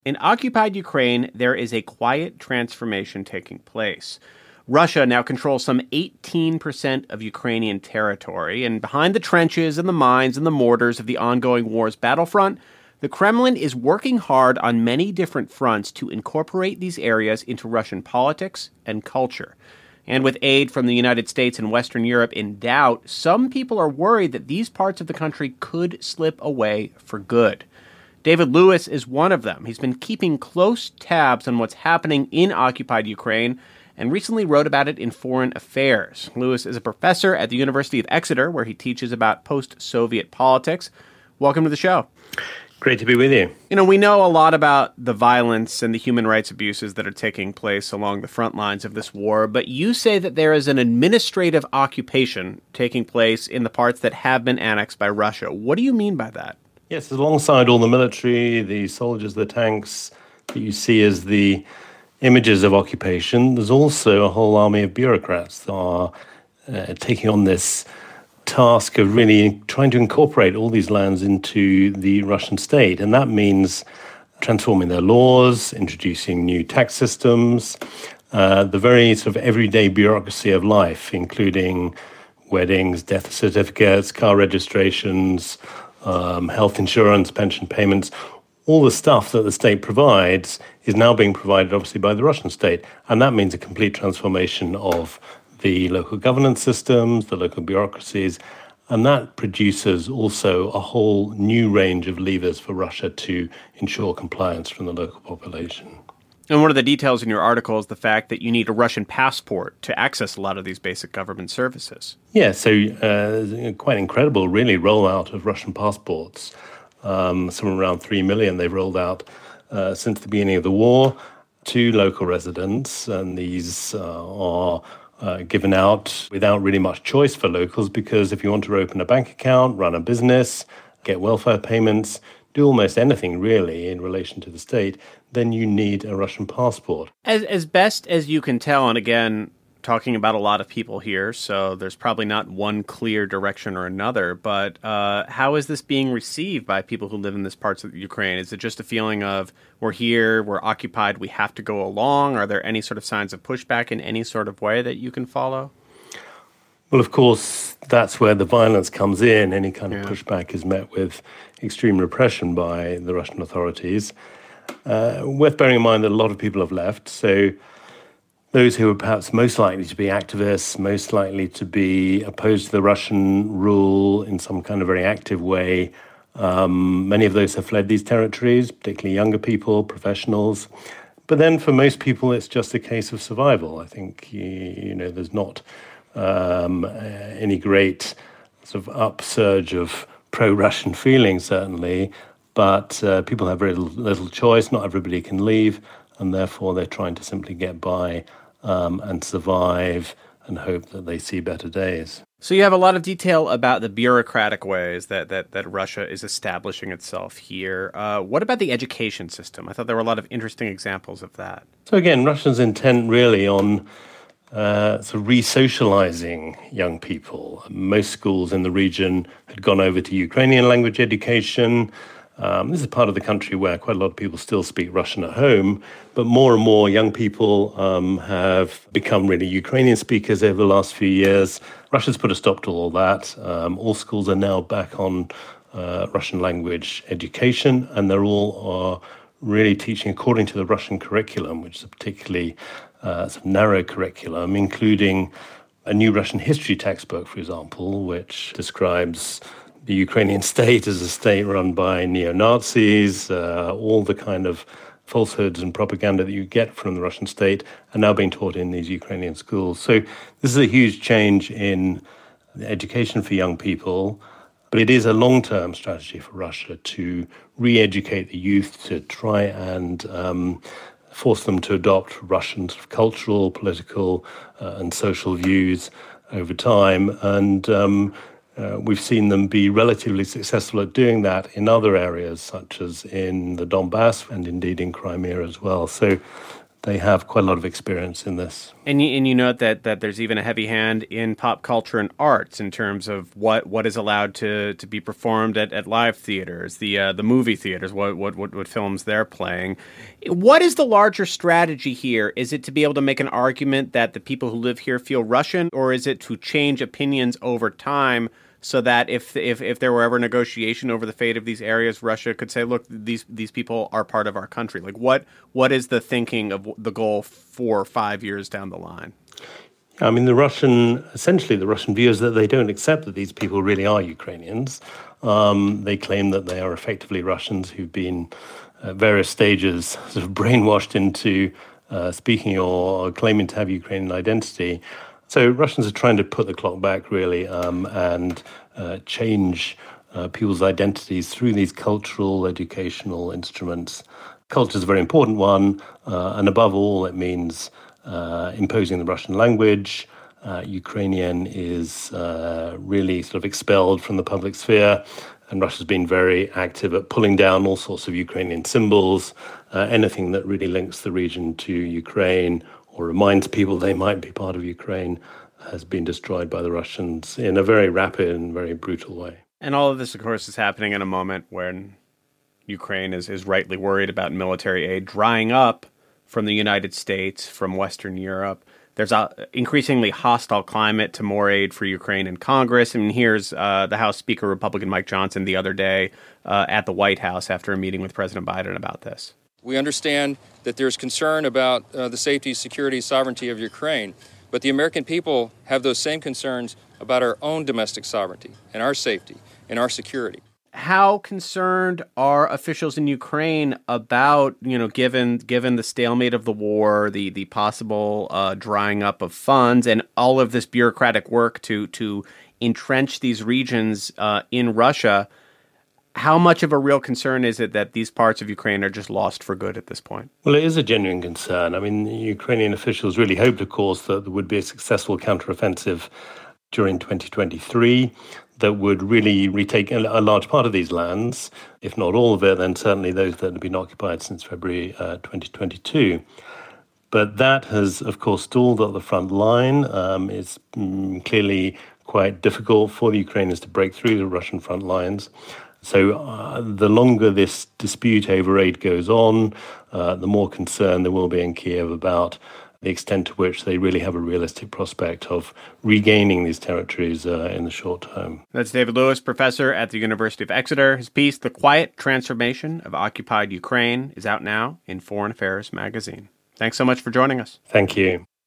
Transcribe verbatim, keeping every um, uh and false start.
In occupied Ukraine, there is a quiet transformation taking place. Russia now controls some eighteen percent of Ukrainian territory, and behind the trenches and the mines and the mortars of the ongoing war's battlefront, the Kremlin is working hard on many different fronts to incorporate these areas into Russian politics and culture. And with aid from the United States and Western Europe in doubt, some people are worried that these parts of the country could slip away for good. David Lewis is one of them. He's been keeping close tabs on what's happening in occupied Ukraine and recently wrote about it in Foreign Affairs. Lewis is a professor at the University of Exeter, where he teaches about post-Soviet politics. Welcome to the show. Great to be with you. You know, we know a lot about the violence and the human rights abuses that are taking place along the front lines of this war, but you say that there is an administrative occupation taking place in the parts that have been annexed by Russia. What do you mean by that? Yes, alongside all the military, the soldiers, the tanks that you see as the images of occupation, there's also a whole army of bureaucrats that are uh, taking on this task of really trying to incorporate all these lands into the Russian state. And that means transforming their laws, introducing new tax systems, uh, the very sort of everyday bureaucracy of life, including weddings, death certificates, car registrations, um, health insurance, pension payments. All the stuff that the state provides is now being provided, obviously, by the Russian state. And that means a complete transformation of the local governance systems, the local bureaucracies, and that produces also a whole new range of levers for Russia to ensure compliance from the local population. And one of the details in your article is the fact that you need a Russian passport to access a lot of these basic government services. Yeah, so uh, quite incredible, really, rollout of Russian passports. Um, somewhere around three million they've rolled out uh, since the beginning of the war to local residents, and these uh, are Uh, given out without really much choice for locals, because if you want to open a bank account, run a business, get welfare payments, do almost anything really in relation to the state, then you need a Russian passport. As as best as you can tell, and again, talking about a lot of people here, so there's probably not one clear direction or another, but uh, how is this being received by people who live in this parts of Ukraine? Is it just a feeling of, we're here, we're occupied, we have to go along? Are there any sort of signs of pushback in any sort of way that you can follow? Well, of course, that's where the violence comes in. Any kind yeah. of pushback is met with extreme repression by the Russian authorities. Uh, worth bearing in mind that a lot of people have left, so those who are perhaps most likely to be activists, most likely to be opposed to the Russian rule in some kind of very active way, um, many of those have fled these territories, particularly younger people, professionals. But then for most people, it's just a case of survival. I think, you, you know, there's not um, any great sort of upsurge of pro-Russian feeling, certainly, but uh, people have very little, little choice. Not everybody can leave, and therefore they're trying to simply get by Um, and survive and hope that they see better days. So you have a lot of detail about the bureaucratic ways that that, that Russia is establishing itself here. Uh, what about the education system? I thought there were a lot of interesting examples of that. So again, Russia's intent really on uh, sort of re-socializing young people. Most schools in the region had gone over to Ukrainian language education. Um, this is part of the country where quite a lot of people still speak Russian at home, but more and more young people um, have become really Ukrainian speakers over the last few years. Russia's put a stop to all that. Um, all schools are now back on uh, Russian language education, and they're all are really teaching according to the Russian curriculum, which is a particularly uh, sort of narrow curriculum, including a new Russian history textbook, for example, which describes the Ukrainian state as a state run by neo-Nazis, uh, all the kind of falsehoods and propaganda that you get from the Russian state are now being taught in these Ukrainian schools. So this is a huge change in education for young people, but it is a long-term strategy for Russia to re-educate the youth, to try and um, force them to adopt Russian sort of cultural, political, uh, and social views over time. And um, Uh, we've seen them be relatively successful at doing that in other areas, such as in the Donbass and indeed in Crimea as well. So they have quite a lot of experience in this. And you, and you note that, that there's even a heavy hand in pop culture and arts in terms of what, what is allowed to, to be performed at, at live theaters, the uh, the movie theaters, what, what what what films they're playing. What is the larger strategy here? Is it to be able to make an argument that the people who live here feel Russian, or is it to change opinions over time so that if if if there were ever negotiation over the fate of these areas, Russia could say, look, these these people are part of our country? Like, what what is the thinking of the goal four or five years down the line? I mean, the Russian, essentially the Russian view is that they don't accept that these people really are Ukrainians. Um, they claim that they are effectively Russians who've been at various stages sort of brainwashed into uh, speaking or claiming to have Ukrainian identity. So Russians are trying to put the clock back, really, um, and uh, change uh, people's identities through these cultural, educational instruments. Culture is a very important one, uh, and above all, it means uh, imposing the Russian language. Uh, Ukrainian is uh, really sort of expelled from the public sphere, and Russia's been very active at pulling down all sorts of Ukrainian symbols, uh, anything that really links the region to Ukraine or reminds people they might be part of Ukraine has been destroyed by the Russians in a very rapid and very brutal way. And all of this, of course, is happening in a moment when Ukraine is, is rightly worried about military aid drying up from the United States, from Western Europe. There's an increasingly hostile climate to more aid for Ukraine in Congress. I mean, here's uh, the House Speaker, Republican Mike Johnson, the other day uh, at the White House after a meeting with President Biden about this. We understand that there's concern about uh, the safety, security, sovereignty of Ukraine, but the American people have those same concerns about our own domestic sovereignty and our safety and our security. How concerned are officials in Ukraine about, you know, given given the stalemate of the war, the the possible uh, drying up of funds, and all of this bureaucratic work to to entrench these regions uh, in Russia? How much of a real concern is it that these parts of Ukraine are just lost for good at this point? Well, it is a genuine concern. I mean, Ukrainian officials really hoped, of course, that there would be a successful counteroffensive during twenty twenty-three that would really retake a large part of these lands, if not all of it, then certainly those that have been occupied since February uh, twenty twenty-two. But that has, of course, stalled at the front line. Um, it's mm, clearly quite difficult for the Ukrainians to break through the Russian front lines. So uh, the longer this dispute over aid goes on, uh, the more concern there will be in Kiev about the extent to which they really have a realistic prospect of regaining these territories uh, in the short term. That's David Lewis, professor at the University of Exeter. His piece, The Quiet Transformation of Occupied Ukraine, is out now in Foreign Affairs magazine. Thanks so much for joining us. Thank you.